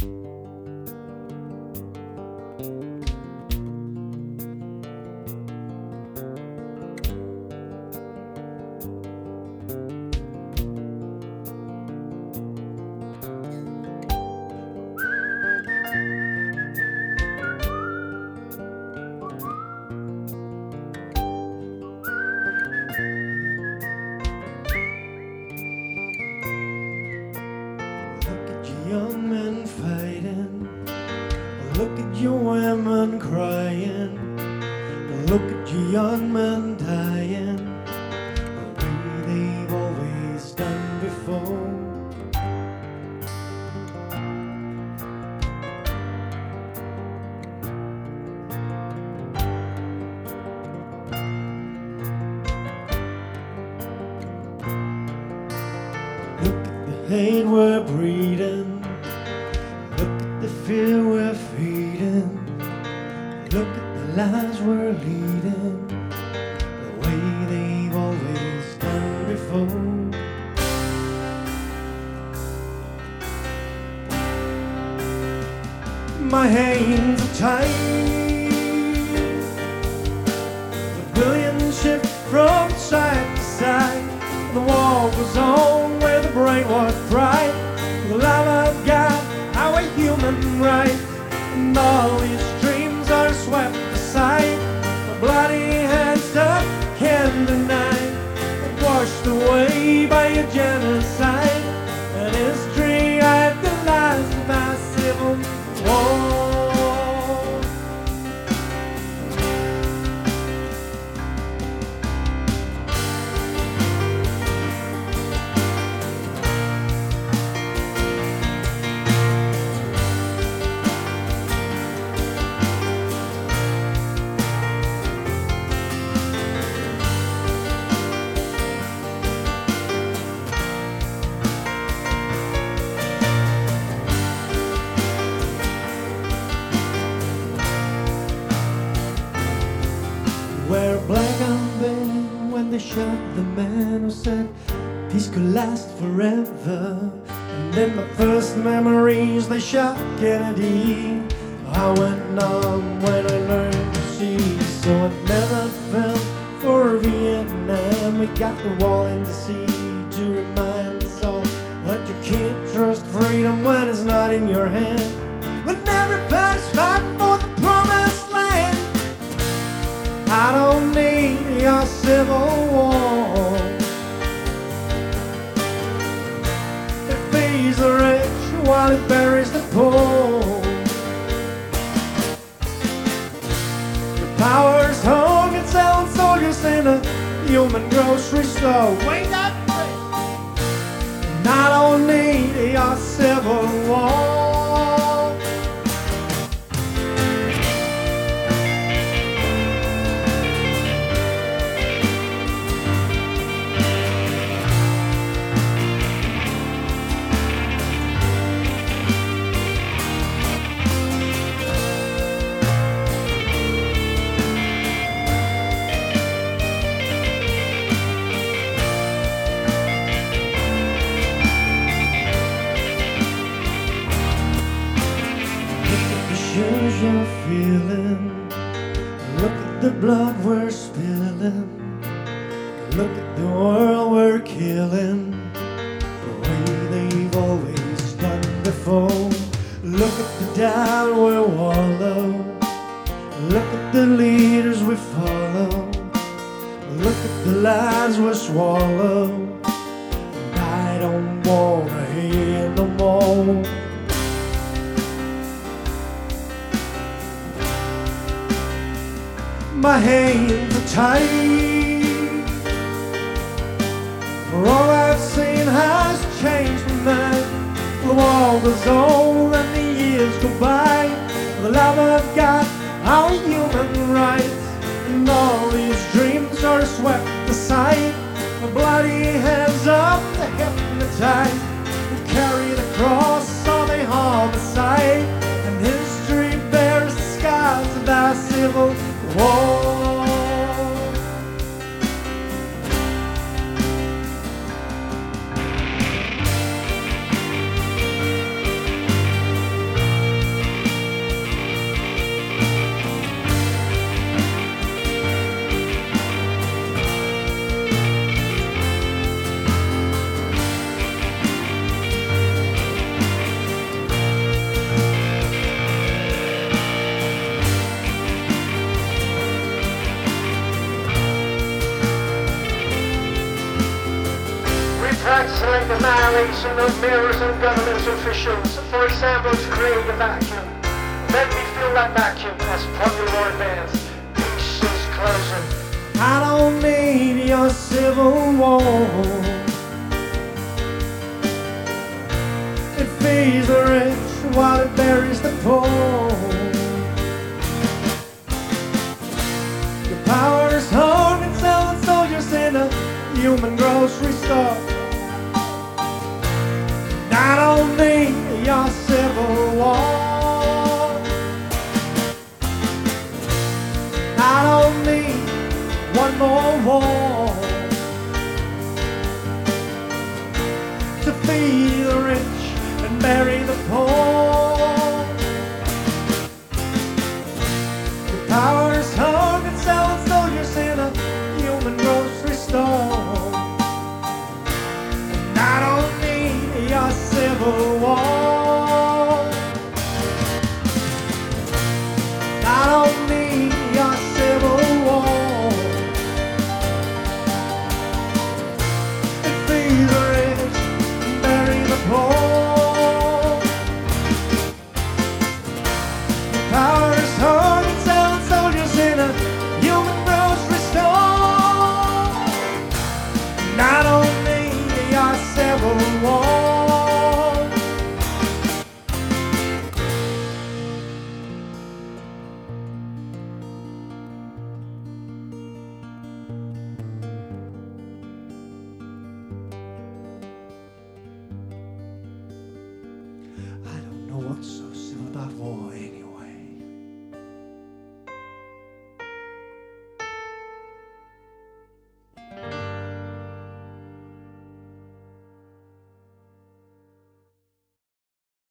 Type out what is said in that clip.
Young men fighting, look at your women crying, look at your young men dying, the way they've always done before. Look at the hate we're breeding, look at the fear we're feeding, look at the lies we're leading, the way they've always done before. My hands are tied, the billions shift from side to side. The war was on where the brain was bright. The love of God, our human rights, and all these dreams are swept aside. The bloody hands that can't deny, washed away by a genocide. And history at the last of our civil war. Wear a black armband when they shot the man who said peace could last forever. And in my first memories they shot Kennedy. I went numb when I learned to see, so I never fell for Vietnam. We got the wall in the sea to remind us all that you can't trust freedom when it's not in your hand. When everybody's fighting for the promised land, I don't need your civil war. It feeds the rich while it buries the poor. Your power's hung and selling soldiers in a human grocery store. Wake up, and I don't need your civil war. Shoes you're feeling, look at the blood we're spilling, look at the world we're killing, the way they've always done before. Look at the doubt we wallow, look at the leaders we follow, look at the lies we swallow, and I don't wanna hear no more. My hands are tied, for all I've seen has changed my mind. The war goes on and the years go by. For the love of God, our human rights, and all these dreams are swept aside. The bloody hands of the hypnotized who carry the cross on a homicide. And history bears the scars of our civil war. installation of mirrors and government officials, for example, to create a vacuum. Let me fill that vacuum as popular advance. Peace is closing. I don't need your civil war. It feeds the rich while it buries the poor. Your power is hung and selling soldiers in a human grocery store. I don't need